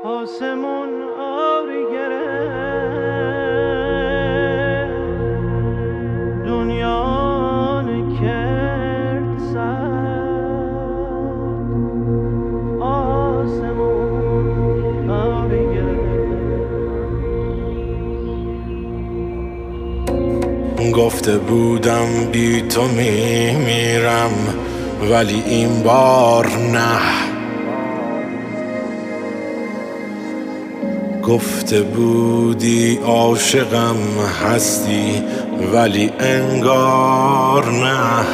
آسمون آری گرفت، دنیا کرد سرد. آسمون آری گرفت. گفته بودم بی تو میمیرم، ولی این بار نه. گفته بودی عاشقم هستی، ولی انگار نه.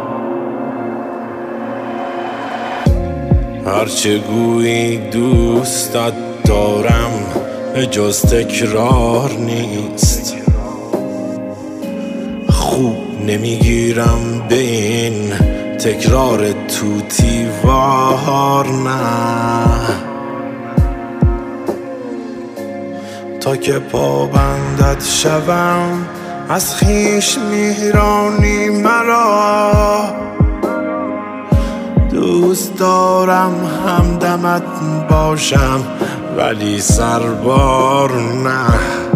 هرچه گویی دوستت دارم جز تکرار نیست. خوب نمیگیرم به این تکرار توتی وار نه. تا که پابندت شوم از خویش میرانی مرا. دوست دارم همدمت باشم ولی سربار نه.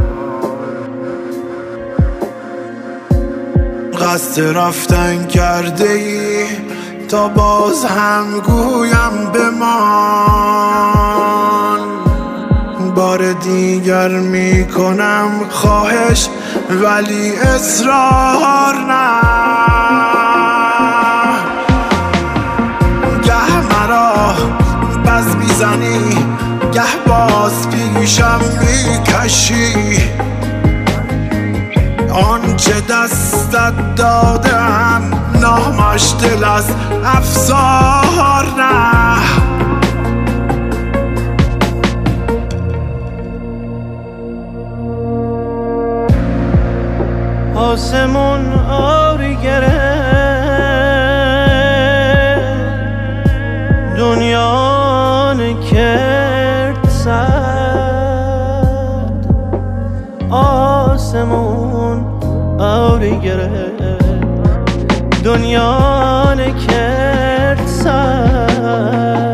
قصد رفتن کرده ای تا باز هم گویم بمان. بار دیگر میکنم خواهش ولی اصرار نه. گه مرا بز میزنی گه باز پیشم میکشی. آنچه دستت دادم نامش دل از افسار نه. آسمون آری گرفت، دنیا کرد سرد. آسمون آری گرفت، دنیا کرد سرد.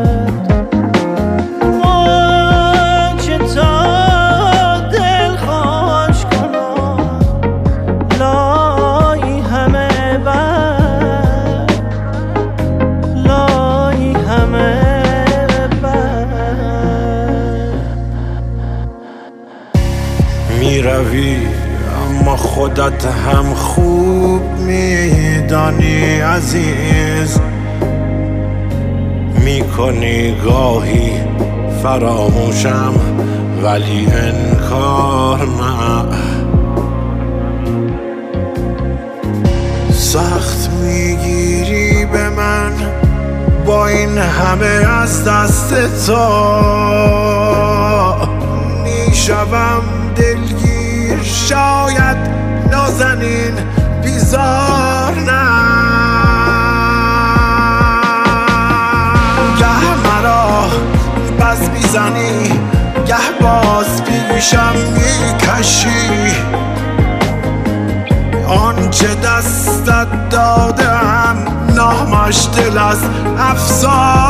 میروی اما خودت هم خوب میدانی عزیز. میکنی گاهی فراموشم ولی انکار نه. سخت میگیری به من با این همه از دست تو. میشوم دلگیر شاید نازنین بیزار نه. گه مرا بز میزنی گه باز پیشم میکشی. آنچه دستت دادم نامش دل از افسار